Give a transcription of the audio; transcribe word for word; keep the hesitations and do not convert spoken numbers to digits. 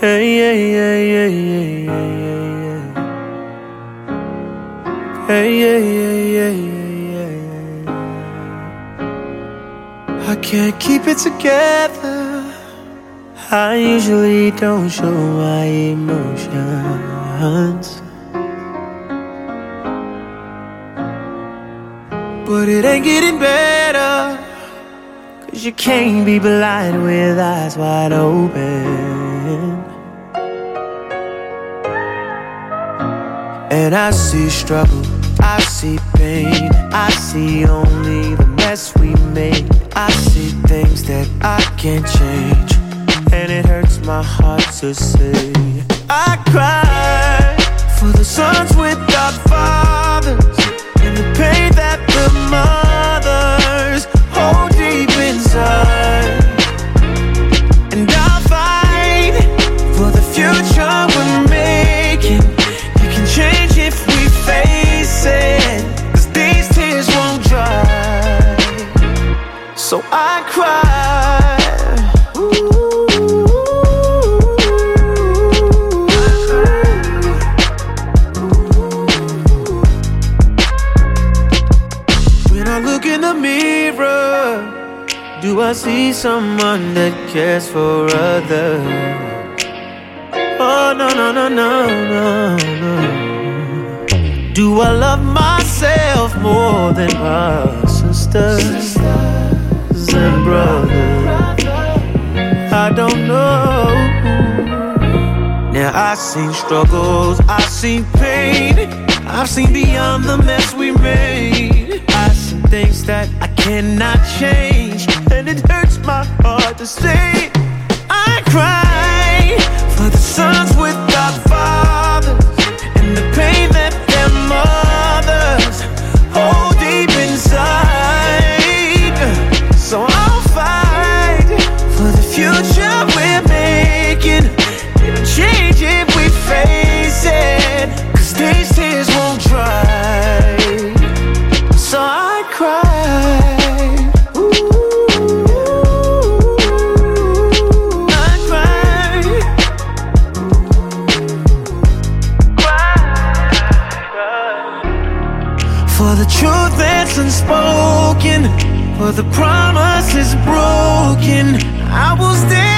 Hey, yeah, yeah, yeah, yeah, yeah, yeah. Hey, yeah, yeah, yeah, yeah, yeah. I can't keep it together. I usually don't show my emotions, but it ain't getting better. Cause you can't be blind with eyes wide open. And I see struggle, I see pain, I see only the mess we made. I see things that I can't change, and it hurts my heart to say. I cry for the sons without fathers, and the pain that the mothers hold deep inside. And I'll fight for the future we're making. You can change if we face it, cause these tears won't dry. So I cry. When I look in the mirror, do I see someone that cares for others? Oh, no, no, no, no, no, no. Do I love myself more than my sisters and brothers? I don't know. Now I've seen struggles, I've seen pain, I've seen beyond the mess we made. I've seen things that I cannot change, and it hurts my heart to say. I cry for the sons without fathers, and the pain that their mothers hold deep inside. So I'll fight for the future we're making. It'll change if we face it, cause these tears won't dry. So I cry. For the truth that's unspoken, for the promise is broken, I will stand.